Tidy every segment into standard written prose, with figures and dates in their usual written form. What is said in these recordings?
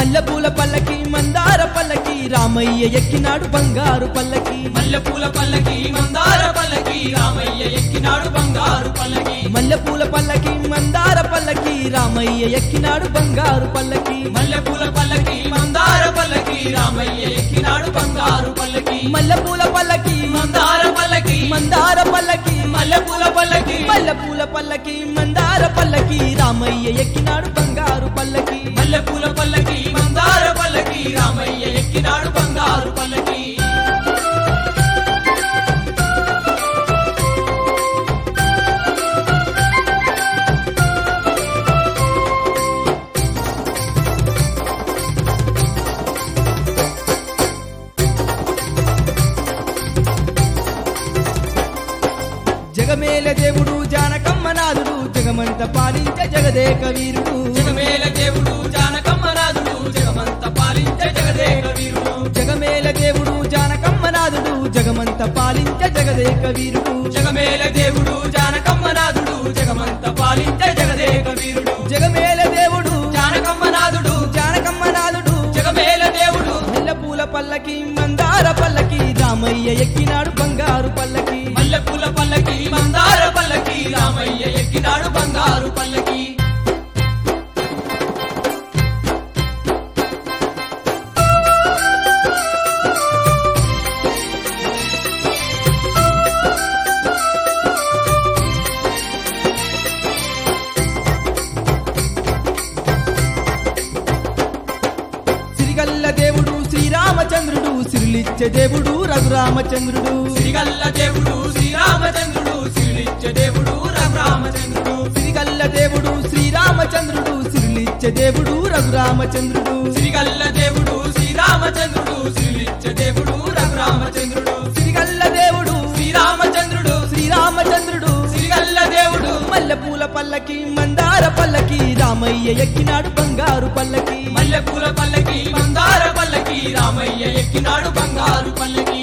మల్లెపూల పల్లకి మందార పల్లకి రామయ్య ఎక్కినాడు బంగారు పల్లకి మల్లెపూల పల్లకి మందార పల్లకి రామయ్య ఎక్కినాడు బంగారు పల్లకి మల్లెపూల పల్లకి మందార పల్లకి రామయ్య ఎక్కినాడు బంగారు పల్లకి మల్లెపూల పల్లకి మందార పల్లకి రామయ్య ఎక్కినాడు బంగారు పల్లకి మల్లెపూల పల్లకి మందార పల్లకి మందార పల్లకి మల్లెపూల పల్లకి మల్లెపూల పల్లకి మందార పల్లకి రామయ్య ఎక్కినాడు బంగారు పల్లకి మల్లెపూల పల్లకి మందార పల్లకి రామయ్య ఎక్కినాడు బంగారు పల్లకి జగమేల దేవుడు జానకమ్మనాథుడు జగమంత పాలించే జగదేక వీరుడు జగమేల దేవుడు జానకమ్మనాథుడు జగమంత పాలించే జగదేక వీరుడు జగమేల దేవుడు జానకమ్మనాథుడు జగమంత పాలించే జగదేక వీరుడు జగమేల దేవుడు జానకమ్మనాథుడు జగమంత పాలించే జగదేక వీరుడు జగమేల దేవుడు జానకమ్మనాథుడు జానకమ్మనాథుడు జగమేల దేవుడు మల్లెపూల పల్లకి మందార పల్లకి రామయ్య ఎక్కినాడు బంగారు పల్లకి మల్లెపూల పల్లకి మందార పల్లకి రామయ్య ఎక్కినాడు బంగారు పల్లకి సిరిగల్ల దేవుడు శ్రీరామచంద్రుడు సిరిలిచ్చే దేవుడు రఘురామచంద్రుడు సిరిగల్ల దేవుడు శ్రీరామచంద్రుడు సిరిలిచ్చే దేవుడు రఘురామచంద్రుడు సిరిగల్ల దేవుడు శ్రీరామచంద్రుడు సిరిలిచ్చే దేవుడు రఘురామచంద్రుడు సిరిగల్ల దేవుడు శ్రీరామచంద్రుడు సిరిలిచ్చే దేవుడు రఘురామచంద్రుడు సిరిగల్ల దేవుడు శ్రీరామచంద్రుడు శ్రీరామచంద్రుడు సిరిగల్ల దేవుడు మల్లెపూల పల్లకి మందార పల్లకి రామయ్య ఎక్కినాడు బంగారు పల్లకి మల్లెపూల పల్లకి మందార పల్లకి రామయ్య ఎక్కినాడు బంగారు పల్లకి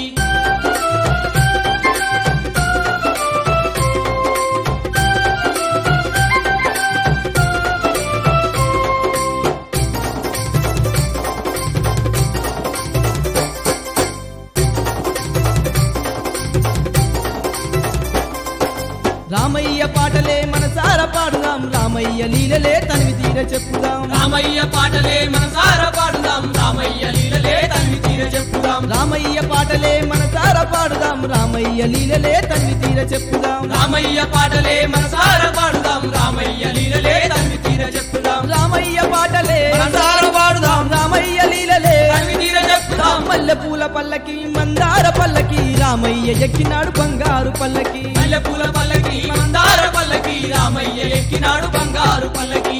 రామయ్య పాటలే మనసార పాడుదాం రామయ్య లీలలే తనివి తీర చెప్పుదాం రామయ్య పాటలే మనసార పాడుదాం రామయ్య లీలలే తనివి తీర చెప్పుదాం రామయ్య పాటలే మనసార పాడుదాం రామయ్య లీలలే తనివి తీర చెప్పుదాం రామయ్య పాటలే మనసార పాడుదాం రామయ్య లీలలే తనివి తీర చెప్పుదాం రామయ్య పాటలే మనసార పాడుదాం రామయ్య లీలలే తనివి తీర చెప్పుదాం మల్లెపూల పల్లకి మందార పల్లకి రామయ్య ఎక్కినాడు బంగారు పల్లకి మల్లెపూల పల్లకి మందార పల్లకి రామయ్య ఎక్కినాడు బంగారు పల్లకి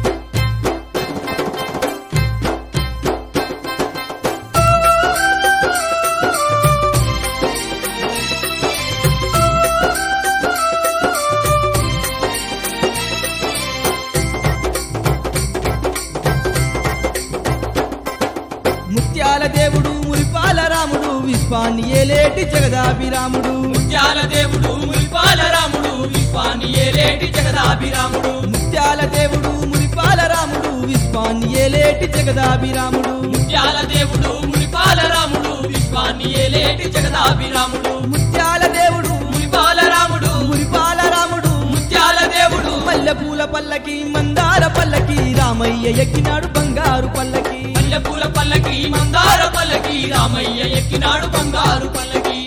ముత్యాల దేవుడు మురిపాల రాముడు విశ్వాన్ని ఏలేటి జగదాభిరాముడు ముత్యాల దేవుడు మురిపాల రాముడు విశ్వాన్ని ఏలేటి జగదాభిరాముడు ముత్యాల దేవుడు మురిపాల రాముడు విశ్వాన్ని ఏలేటి జగదాభిరాముడు ముత్యాల దేవుడు మురిపాల రాముడు విశ్వాన్ని ఏలేటి జగదాభిరాముడు ముత్యాల దేవుడు మురిపాల రాముడు మురిపాల రాముడు ముత్యాల దేవుడు మల్లెపూల పల్లకి మందార పల్లకి రామయ్య ఎక్కినాడు బంగారు పల్లకి మల్లెపూల పల్లకి మందార పల్లకి రామయ్య ఎక్కినాడు బంగారు పల్లకి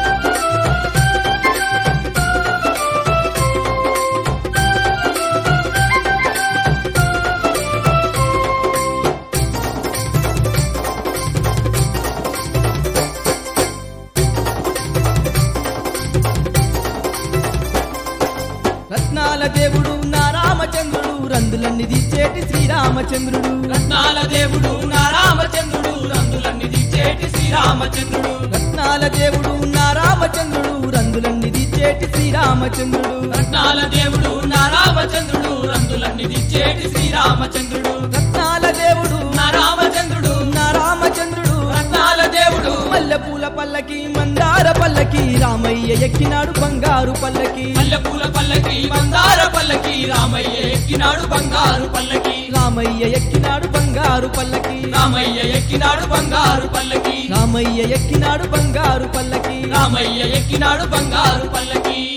రత్నాల దేవుడు నా రామచంద్రుడు రందులన్నీ దిచ్చేటి శ్రీరామచంద్రుడు రత్నాల దేవుడు నా రామచంద్రుడు రందులన్నీ దిచ్చేటి శ్రీరామచంద్రుడు రత్నాల దేవుడు నా రామచంద్రుడు రందులన్నీ దిచ్చేటి శ్రీరామచంద్రుడు రత్నాల దేవుడు నా రామచంద్రుడు రందులన్నీ దిచ్చేటి శ్రీరామచంద్రుడు రత్నాల దేవుడు నా రామచంద్రుడు నా రామచంద్రుడు రత్నాల దేవుడు మల్లెపూల పల్లకి మందార పల్లకి రామయ్య ఎక్కినాడు బంగారు పల్లకి మల్లెపూల పల్లకి మందార పల్లకి రామయ్య ఎక్కినాడు బంగారు పల్లకి రామయ్య రామయ్య ఎక్కినాడు బంగారు పల్లకి రామయ్య ఎక్కినాడు బంగారు పల్లకి రామయ్య ఎక్కినాడు బంగారు పల్లకి రామయ్య ఎక్కినాడు బంగారు పల్లకి